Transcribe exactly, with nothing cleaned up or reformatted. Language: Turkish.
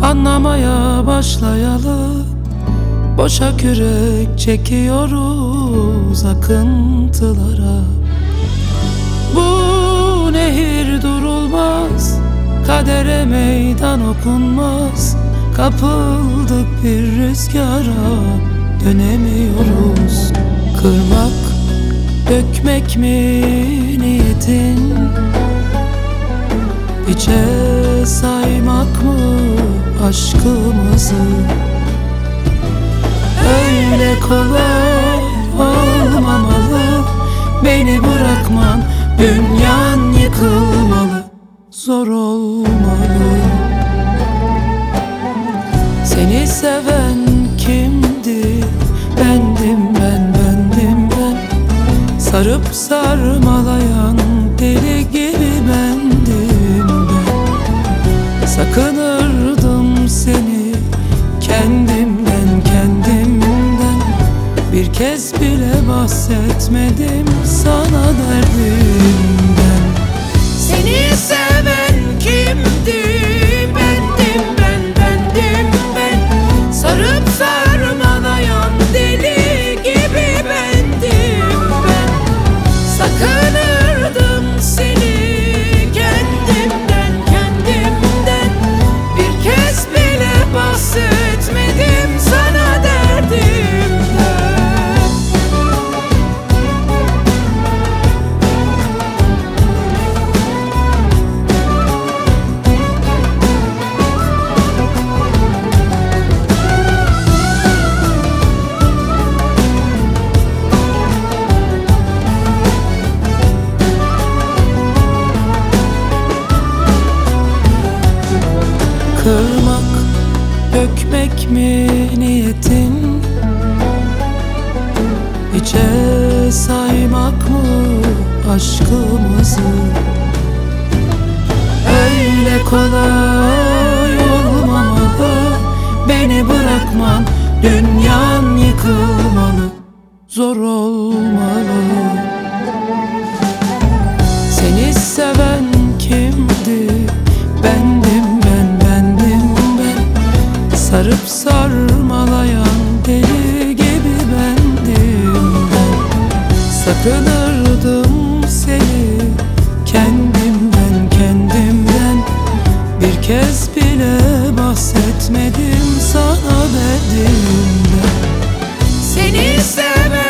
Anlamaya başlayalı, boşa kürek çekiyoruz akıntılara. Bu nehir durulmaz, kadere meydan okunmaz. Kapıldık bir rüzgara, dönemiyoruz. Kırmak, dökmek mi niyetin? Hiçe saymak mı aşkımızı? Öyle kolay olmamalı, beni bırakman, dünyan yıkılmalı, zor olmalı. Seni seven kimdi? Bendim ben, bendim ben. Sarıp sarmalayan deli gibi bendim ben. Sakınırdım seni kendimden, kendimden. Bir kez bile bahsetmedim sana derdimden. Seni seven kimdi? Bendim ben, bendim ben. Sarıp sarmalayan deli gibi bendim ben. Sakınırdım seni kendimden, kendimden. Bir kez bile bahsetmedim sana derdimden. Kırmak, dökmek mi niyetin? Hiçe saymak mı aşkımızı? Öyle kolay olmamalı, beni bırakman, dünyan yıkılmalı, zor olmalı. Seni seven kimdi? Bendim ben, bendim ben. Sarıp sarmalayan deli gibi bendim ben. Sakınırdım seni kendimden, kendimden. Bir kez bile bahsetmedim sana derdimden. Seni seven